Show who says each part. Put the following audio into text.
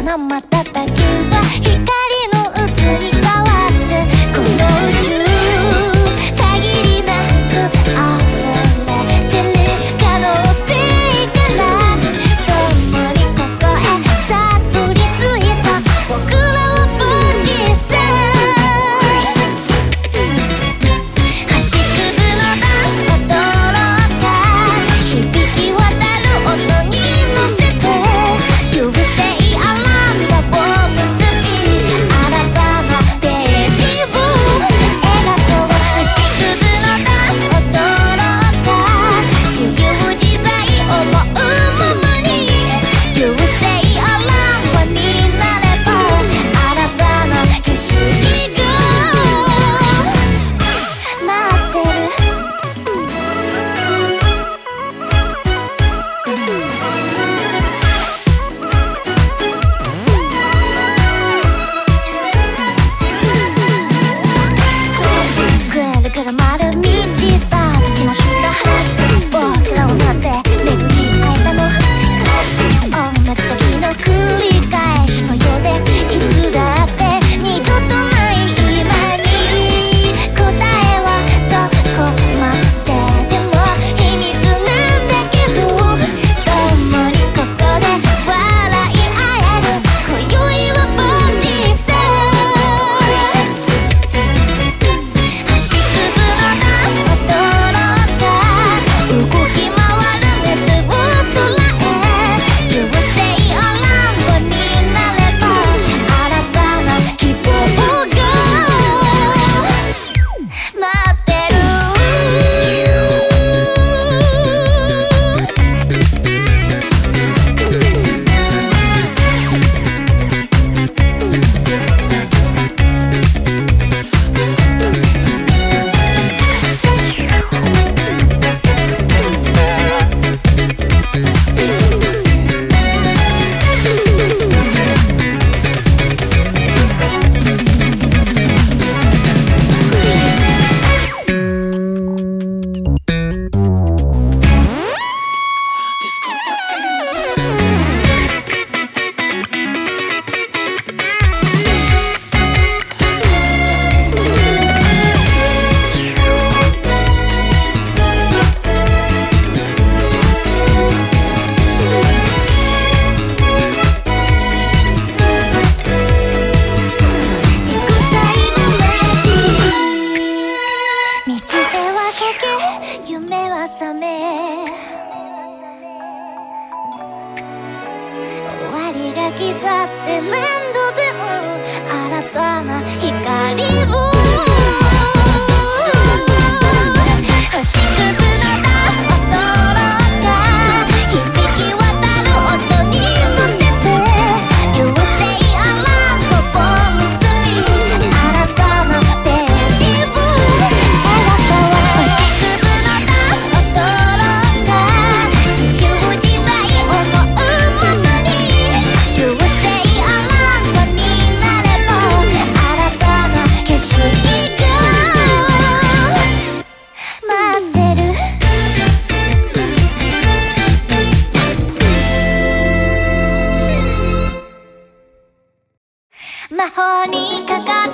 Speaker 1: な瞬きは光の渦に変わってこの宇宙限りなく溢れてる可能性から共にここへたどり着いた僕らは40歳星屑のダンスがどろか響き渡る音に乗せてYou will say I love the warm sweet 新たなページを描こう星屑のダンスをどろか自由自在思うままに You will say I love one になれば新たな景色が待ってるぐるぐる丸満ちた月の下僕らは待って巡り合えたの同じ時の繰り返しのようでいつだって二度とない今に答えはどこまででも秘密なんだけど共にここで笑い合える今宵は40歳星屑のダンスをどろか動き回る熱を捉え You will say I love one になれば新たな希望が待ってる夢は覚め終わりが来たって何度でも新たな光を星屑のダンスをどろか響き渡る音に乗せて You will say I love the warm sweet 新たなページを描こう星屑のダンスをどろか自由自在思うままに You will say I love one になれば新たな景色が待ってる魔法にかかっ